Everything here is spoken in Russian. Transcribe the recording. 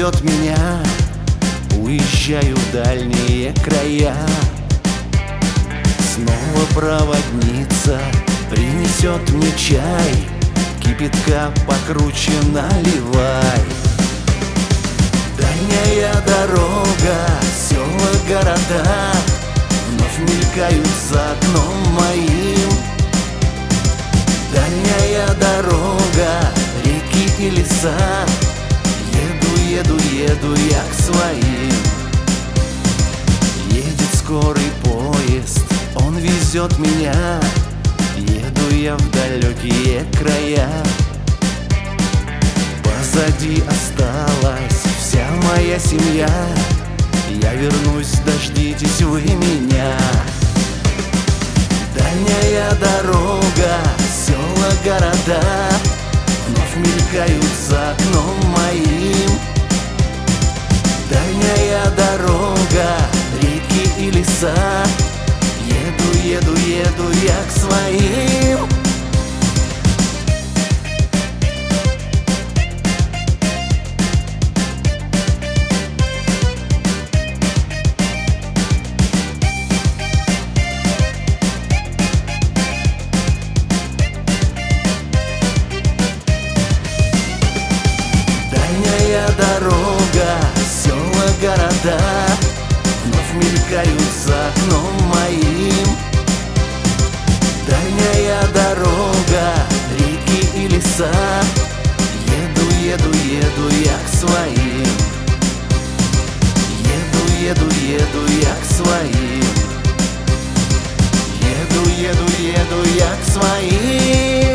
везет меня, уезжаю в дальние края. Снова проводница принесет мне чай, кипятка покруче наливай. Дальняя дорога, села, города вновь мелькают за окном моим. Дальняя дорога, реки и леса, еду я к своим. Едет скорый поезд, он везет меня, еду я в далекие края. Позади осталась вся моя семья, я вернусь, дождитесь вы меня. Дальняя дорога, села, города вновь мелькают за окном моим. Дальняя дорога, реки и леса, еду я к своим. Дальняя дорога, села, города вновь мелькают за окном моим. Дальняя дорога, реки и леса, еду я к своим. Еду я к своим. Еду я к своим.